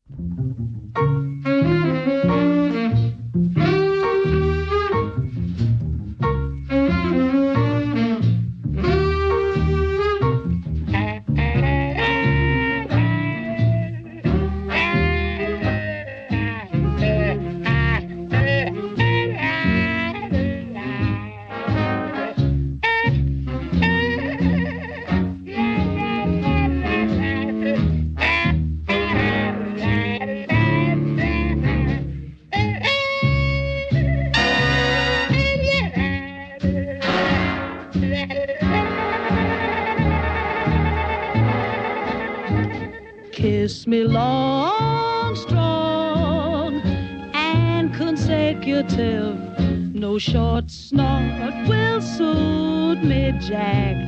Kiss me long, strong, and consecutive. No short snort will suit me, Jack.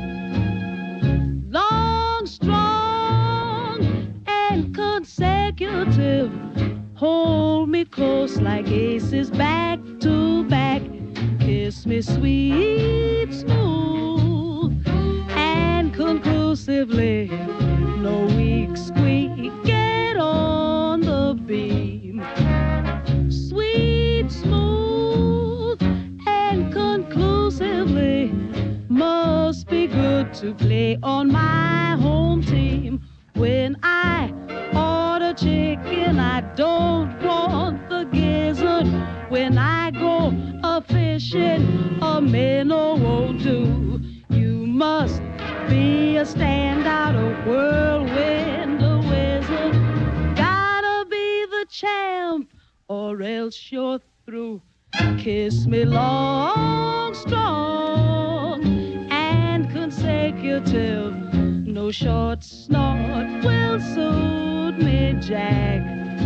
Long, strong, and consecutive. Hold me close like aces back to back. Kiss me sweet, smooth, and conclusively. No weak squeak, get on the beam. Sweet, smooth, and conclusively. Must be good to play on my home team. When I order chicken, I don't want the gizzard. When I go a-fishing, a minnow won't do. You must be a standout, a whirlwind, a wizard. Gotta be the champ, or else you're through. Kiss me long, strong, and consecutive. No short snort will suit me, Jack.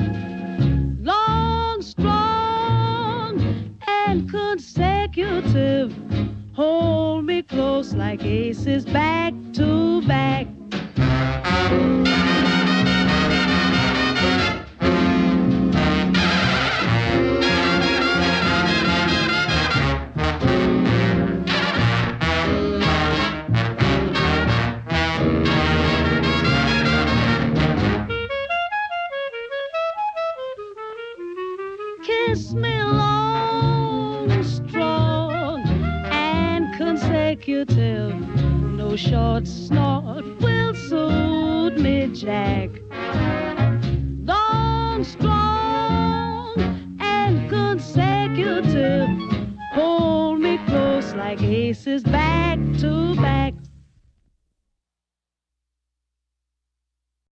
Long, strong, and consecutive. Hold me close like aces back to back. Kiss me long, strong, and consecutive. No short snort will suit me, Jack. Long, strong, and consecutive. Hold me close like aces back to back.